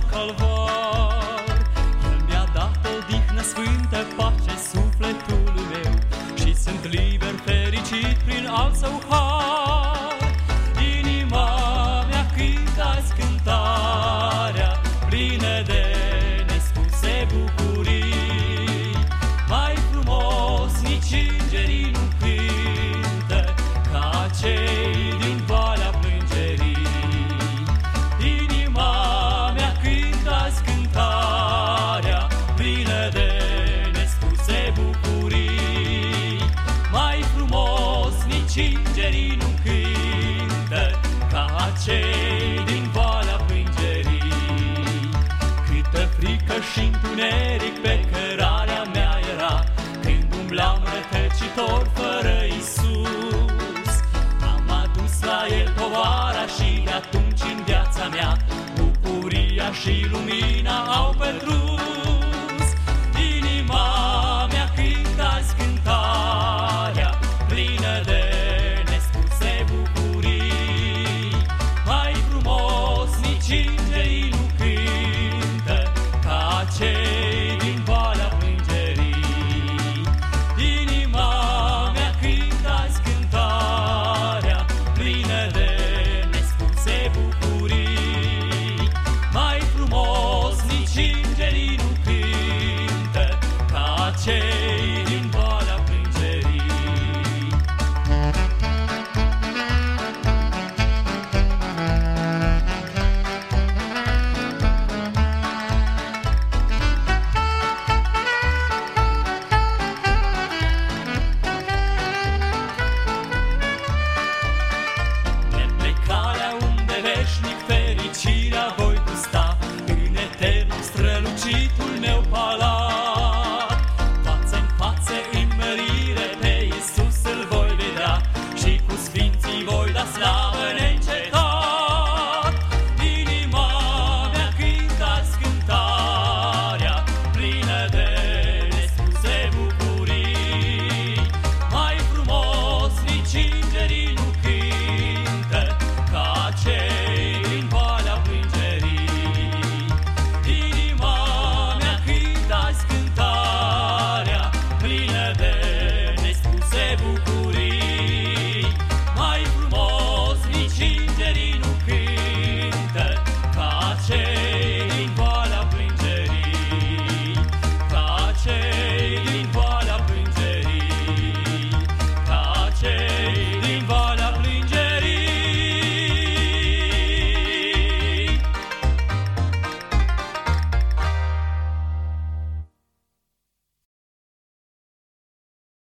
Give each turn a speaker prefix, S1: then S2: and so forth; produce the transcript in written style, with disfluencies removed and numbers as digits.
S1: calvar. El mi-a dat odihnă sfântă, pace sufletului meu, și sunt liber, fericit prin al său har. Inima mea cântă-ți cântarea, plină de nespuse bucurii. Mai frumos nici îngerii nu cântă ca cei din Valea Plângerii. Inima mea cântă-ți cântarea, plină de nespuse bucurii. Mai frumos nici îngerii nu cântă ca cei din Valea Plângerii. Câtă frică și întuneric pe cărarea mea era, când umblam rătăcitor fără Iisus. Am adus la El povara și de atunci în viața mea bucuria și lumina au pătruns.